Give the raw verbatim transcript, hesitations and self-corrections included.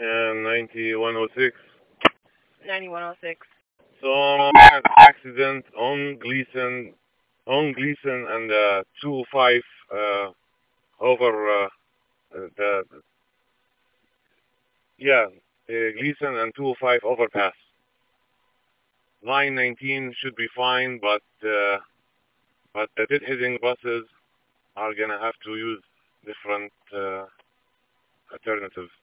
And ninety-one oh six. ninety-one oh six. So, uh, accident on Gleason, on Gleason and uh, two oh five uh, over uh, the, yeah, uh, Gleason and two oh five overpass. Line nineteen should be fine, but uh, but the dead heading buses are gonna have to use different uh, alternatives.